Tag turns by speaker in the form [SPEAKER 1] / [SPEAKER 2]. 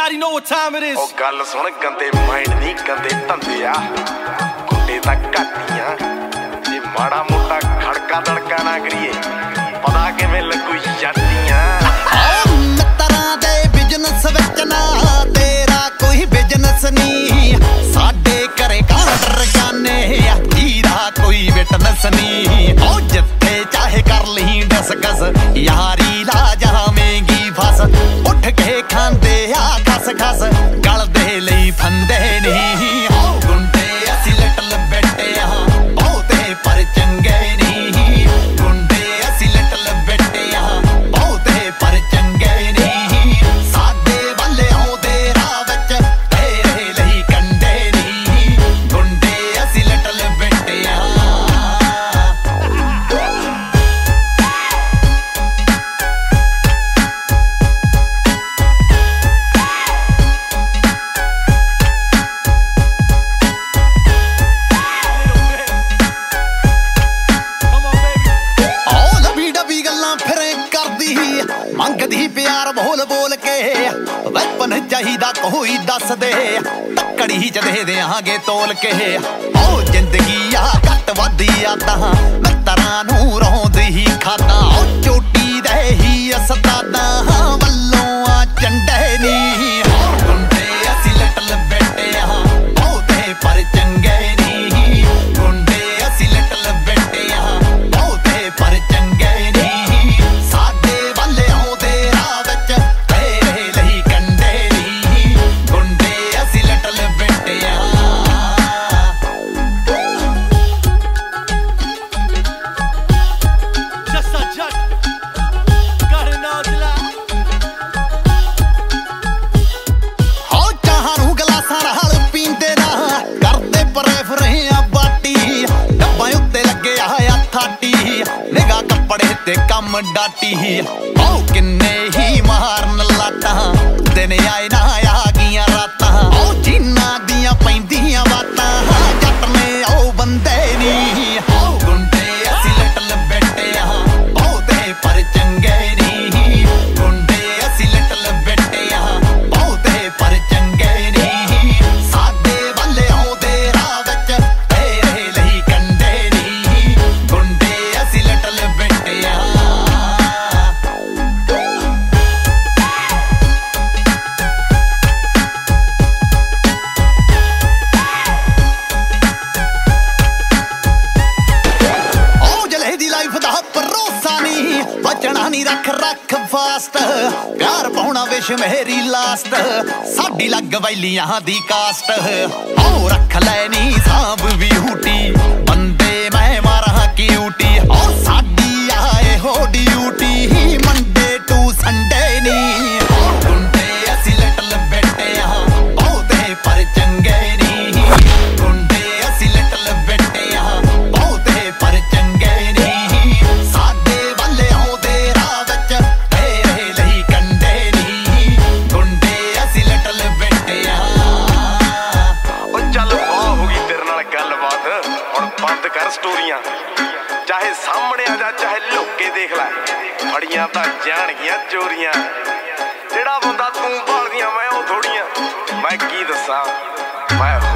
[SPEAKER 1] already know what time it is.
[SPEAKER 2] ਉਹ ਗੱਲ ਸੁਣ ਗੰਦੇ ਮਾਈਂਡ ਨਹੀਂ ਗੰਦੇ ਧੰਦੇ ਆ ਕੁੱਤੇ ਤਾਂ ਘਾਟੀਆਂ ਜੇ ਮਾੜਾ ਮੋਟਾ ਖੜਕਾ ਦੜਕਾ ਨਾ ਕਰੀਏ ਪਤਾ ਕਿਵੇਂ ਲੱਗੂ ਜੱਟੀਆਂ
[SPEAKER 3] ਮਿੱਤਰਾਂ ਦੇ ਬਿਜ਼ਨਸ ਵਿੱਚ ਨਾ ਤੇਰਾ ਕੋਈ ਬਿਜ਼ਨਸ ਨਹੀਂ ਸਾਡੇ ਘਰੇ ਕਾਂਡਰ ਜਾਨੇ ਜਿਹਦਾ ਕੋਈ ਵਿਟਨੈਸ ਨਹੀਂ ਉਹ ਜਿੱਥੇ ਚਾਹੇ ਕਰ ਲਈ ਡਿਸਕਸ ਯਾਰੀ ਲਾ ਜਾਵੇਂਗੀ ਫਸ ਉੱਠ ਕੇ ਖਾਂਦੇ ਆ ਖਸ ਖਸ ਗਲਦੇ ਲਈ ਫੰਦੇ ਨਹੀਂ ਗੁੰਡੇ ਅਸੀਂ ਲਿਟਲ ਬੈਠੇ ਆ ਬਹੁਤੇ ਪਰ ਚੰਗੇ ਨਹੀਂ ਗੁੰਡੇ ਅਸੀਂ ਲਿਟਲ ਬੈਠੇ ਆ ਬਹੁਤੇ ਪਰ ਚੰਗੇ ਨਹੀਂ ਸਾਡੇ ਵੱਲ ਆਉਂਦੇ ਰਾਹ ਵਿੱਚ ਤੇਰੇ ਲਈ ਕੰਡੇ ਨਹੀਂ ਗੁੰਡੇ ਅਸੀਂ ਲਿਟਲ ਬੈਠੇ ਆ ਮੰਗਦੀ ਪਿਆਰ ਬੋਲ ਬੋਲ ਕੇ ਵੈਪਨ ਚਾਹੀਦਾ ਕੋਈ ਦੱਸ ਦੇ ਤੱਕੜੀ ਚ ਦੇ ਦਿਆਂਗੇ ਤੋਲ ਕੇ ਉਹ ਜ਼ਿੰਦਗੀ ਆ ਘੱਟ ਵੱਧੀ ਆ ਤਾਂ ਮਿੱਤਰਾਂ ਨੂੰ ਰੋਂਦੀ ਹੀ ਖਾਦਾ ਉਹ ਚੋਟੀ ਦੇ ਹੀ ਅਸਤਾਦਾਂ ਵੱਲੋਂ ਆ ਚੰਡੇ ਨਹੀਂ ਗੁੰਡੇ ਅਸੀਂ ਲਿਟਲ ਬੈਠੇ ਆ ਬਹੁਤੇ ਪਰ ਚੰਗੇ ਨਹੀਂ ਗੁੰਡੇ ਅਸੀਂ ਲਿਟਲ ਬੈਠੇ ਆ ਬਹੁਤੇ ਪਰ ਚੰਗੇ ਨਹੀਂ ਨਿਗਾ ਕੱਪੜੇ ਤੇ ਕੰਮ ਡਾਟੀ ਉਹ ਕਿੰਨੇ ਹੀ ਮਾਰਨ ਲਾਟਾਂ ਦਿਨ ਆਏ ਨਾ ਆ ਗਈਆਂ ਰਾਤਾਂ ਉਹ ਜਿਨ੍ਹਾਂ ਦੀਆਂ ਪੈਂਦੀਆਂ ਬਾਤਾਂ ਜੱਟ ਨੇ ਉਹ ਬੰਦੇ ਨਹੀਂ ਗੁੰਡੇ ਅਸੀਂ ਲਿਟਲ ਬੈਠੇ ਆ ਬਹੁਤੇ ਪਰ ਚੰਗੇ ਨਹੀਂ ਗੁੰਡੇ ਅਸੀਂ ਲਿਟਲ ਬੈਠੇ ਆ ਬਹੁਤੇ ਪਰ ਚੰਗੇ ਨਹੀਂ ਸਾਡੇ ਵੱਲ ਆਉਂਦੇ ਰਾਹ ਵਿੱਚ ਤੇਰੇ ਲਈ ਕੰਡੇ ਨਹੀਂ ਗੁੰਡੇ ਅਸੀਂ ਲਿਟਲ ਬੈਠੇ ਆ ਬਚਣਾ ਨੀ ਰੱਖ ਫਾਸਟ ਪਿਆਰ ਪਾਉਣਾ ਵਿਸ਼ ਮੇਰੀ ਲਾਸਟ ਸਾਡੀ ਲੱਗ ਵੈਲੀਆਂ ਦੀ ਕਾਸਟ ਉਹ ਰੱਖ ਲੈ ਨੀ ਸਾਂਭ ਵੀ ਹੂਟੀ ਬੰਦੇ ਮੈਂ ਮਾਰਾਂ ਕਿਊਟੀ ਉਹ ਸਾਡੀ ਆਏ ਹੋ ਡਿਊਟੀ ਮੰਡੇ ਟੂ ਸੰਡੇ ਨੀ ਗੁੰਡੇ ਅਸੀਂ ਲਿਟਲ ਬੈਠੇ ਆ ਬਹੁਤੇ ਪਰ ਚੰਗੇ ਨਹੀਂ ਗੁੰਡੇ ਅਸੀਂ ਲਿਟਲ ਬੈਠੇ ਆ ਬਹੁਤੇ ਪਰ ਚੰਗੇ ਨਹੀਂ ਸਾਡੇ ਵੱਲ ਆਉਂਦੇ ਰਾਹ ਵਿੱਚ ਤੇਰੇ ਲਈ ਕੰਡੇ ਨਹੀਂ ਗੁੰਡੇ ਅਸੀਂ ਲਿਟਲ ਬੈਠੇ ਆ
[SPEAKER 2] ਉਹ ਚੱਲ ਬਹੁਤ ਹੋ ਗਈ ਤੇਰੇ ਨਾਲ ਗੱਲਬਾਤ ਹੁਣ ਬੰਦ ਕਰ ਸਟੋਰੀਆਂ ਚਾਹੇ ਸਾਹਮਣੇ ਆ ਜਾ ਚਾਹੇ ਲੁੱਕ ਕੇ ਦੇਖ ਲੈ ਫੜੀਆਂ ਤਾਂ ਜਾਣਗੀਆਂ ਚੋਰੀਆਂ ਜਿਹੜਾ ਬੰਦਾ ਤੂੰ ਭਾਲਦੀਆਂ ਮੈਂ ਉਹ ਥੋੜੀਆਂ ਮੈਂ ਕੀ ਦੱਸਾਂ ਮੈਂ